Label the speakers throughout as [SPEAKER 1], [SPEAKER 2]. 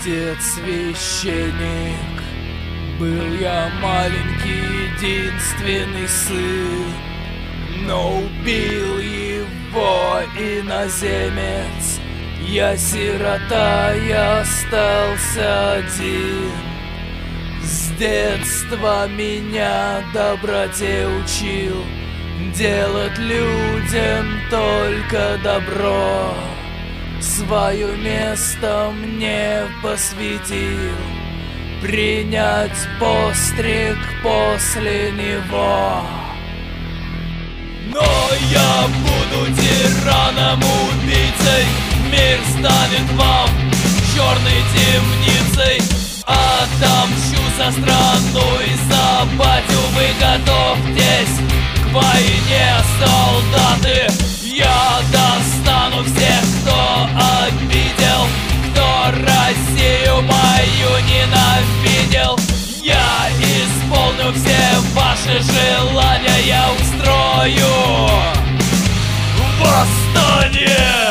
[SPEAKER 1] Отец священник, был я маленький единственный сын, но убил его иноземец. Я сирота, я остался один. С детства меня доброте учил, делать людям только добро. Свое место мне посвятил, принять постриг после него. Но я буду тираном, убийцей, мир станет вам черной темницей. Отомщу за страну и за батю, вы готовьтесь к войне, солдаты. Я достану всех, кто обидел, кто Россию мою ненавидел. Я исполню все ваши желания, я устрою восстание.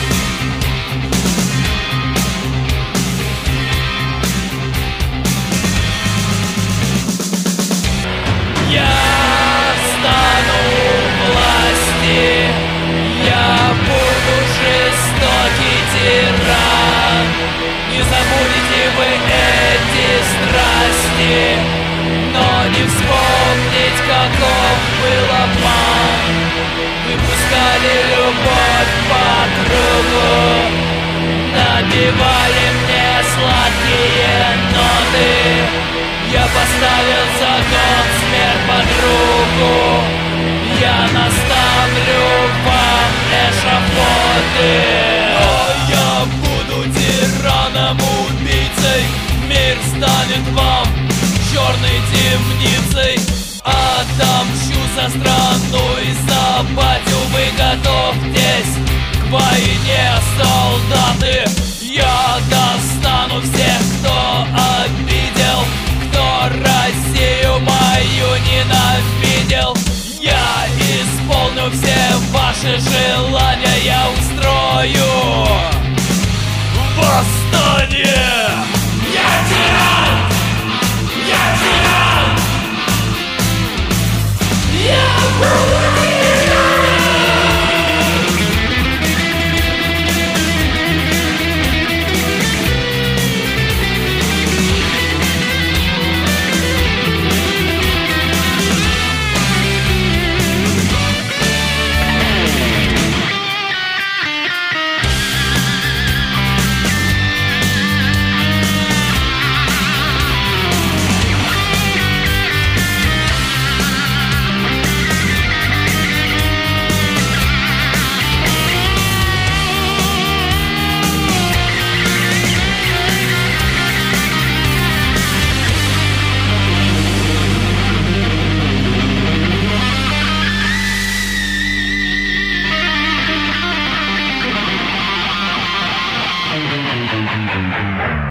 [SPEAKER 1] Я стану у власти, я буду жестокий тиран. Не забудете вы эти страсти, но не вспомнить, каков был обман. Вы пускали любовь по кругу, набивали мне сладкие ноты. Я поставил закон, смерть под руку, я наставлю вам эшафоты. Но я буду тираном, убийцей, мир станет вам черной темницей. Отомщу за страну и за батю, вы готовьтесь к войне, солдаты. Я достану всех, кто обидел, кто Россию мою ненавидел. Я исполню все ваши желания.